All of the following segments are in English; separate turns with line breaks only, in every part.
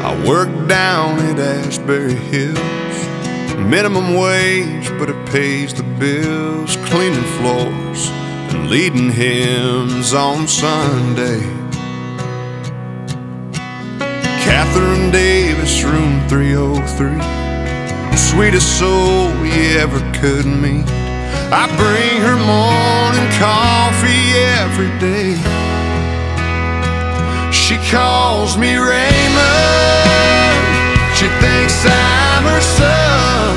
I work down at Asbury Hills, minimum wage, but it pays the bills. Cleaning floors and leading hymns on Sunday. Catherine Davis, room 303, sweetest soul you ever could meet. I bring her morning coffee every day. She calls me Raymond, she thinks I'm her son.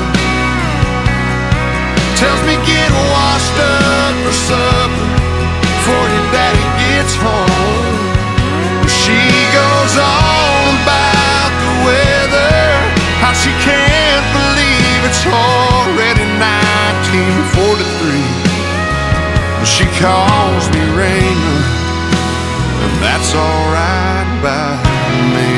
Tells me get washed up for supper before your daddy gets home. She goes on about the weather, how she can't believe it's already 1943. She calls me Raymond, and that's alright by me.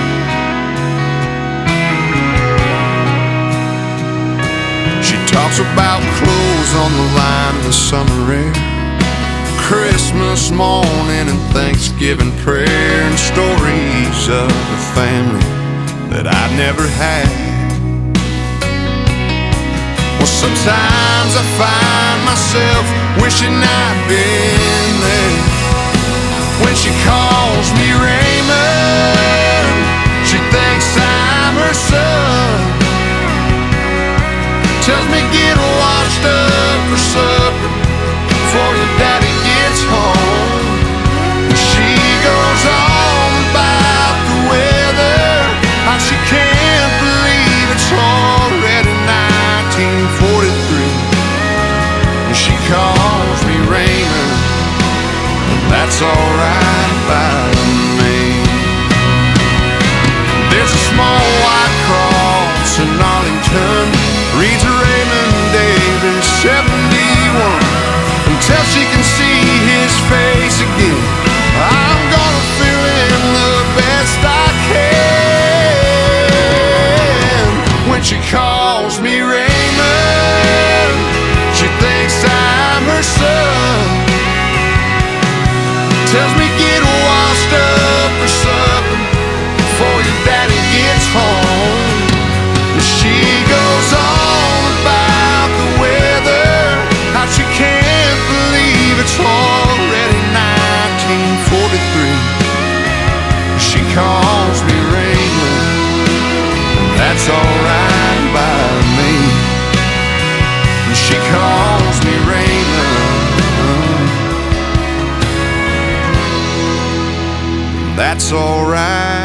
She talks about clothes on the line in the summer air, Christmas morning and Thanksgiving prayer, and stories of a family that I never had. Well, sometimes I find myself wishing I'd been there. When she calls me Raymond, she thinks I'm her son. Tells me get washed up for supper before your daddy gets home. She goes on about the weather, how she can't believe it's already 1943. She calls me Raymond, and that's alright by me. There's a small white cross in Arlington, reads Raymond Davis 71. Until she can see his face again, I'm gonna fill in the best I can. When she calls me Raymond, she thinks I'm her son. Tells me get washed up for supper before your daddy gets home. She goes on about the weather, how she can't believe it's already 1943. She calls me Raymond, and that's alright by me. She calls me Raymond, that's alright.